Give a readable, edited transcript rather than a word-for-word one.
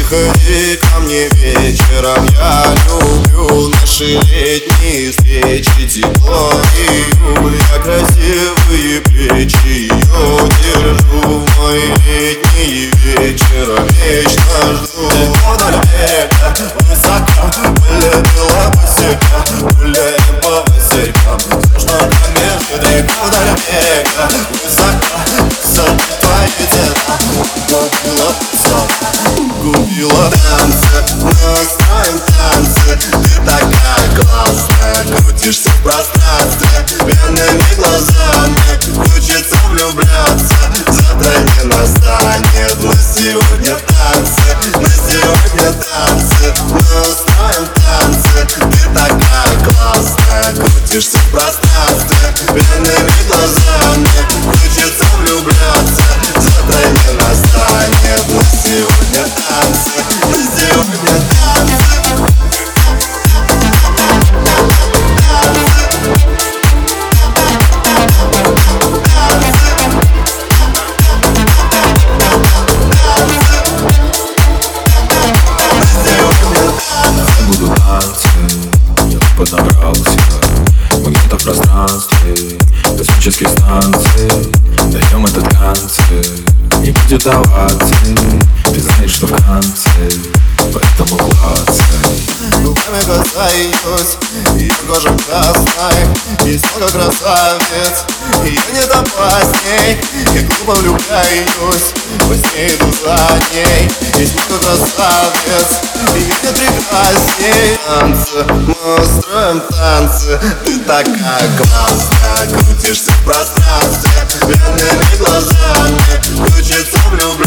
Приходи ко мне вечером, я люблю наши летние встречи. Тепло июля, красивые плечи, ее держу в мои летние вечера. Вечно жду вдоль берега, высоко вылетела босика, гуляем по озеркам, сложно промеж реку. Вдоль берега, высоко твои цвета, купила песок, купила танцы, мы устроим танцы. Ты такая классная, крутишься в пространстве, пьяными глазами хочется влюбляться. Завтра не настанет, но сегодня танцы, на сегодня танцы, мы устроим танцы. Ты такая классная, крутишься в пространстве, пьяными глазами хочется влюбляться. Завтра не настанет, но сегодня танцы, на сегодня танцы. Подобрался мы где-то в пространстве космических станций. Даем этот концерт, не будет оваций. Ты знаешь, что в конце, поэтому клацай. Руками касаюсь, ее кожа красной. Есть много красавиц, ее не допасть ней. Я глупо влюбляюсь, во сне иду за ней. Есть много красавиц, ее не прекрасней. Танцы, мы устроим танцы. Ты такая классная, крутишься в пространстве, пьяными глазами хочется влюбляться.